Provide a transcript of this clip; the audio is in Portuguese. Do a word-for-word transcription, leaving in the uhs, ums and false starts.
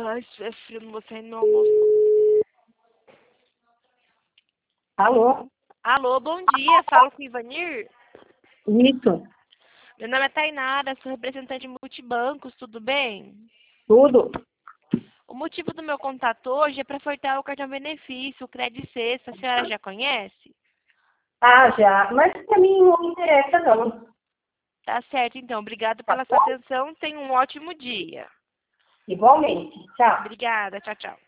Ai, se é frio, não vou sair no meu almoço. Alô? Alô, bom dia. Falo com o Ivanir. Isso, Meu nome é Tainara, sou representante multibancos, tudo bem? tudo. O motivo do meu contato hoje é para ofertar o cartão benefício, o Credit Sexta. A senhora já conhece? Ah, já. Mas pra mim não interessa, não. Tá certo, então. Obrigada Tá pela sua bom? atenção. Tenha um ótimo dia. Igualmente. Tchau. Obrigada. Tchau, tchau.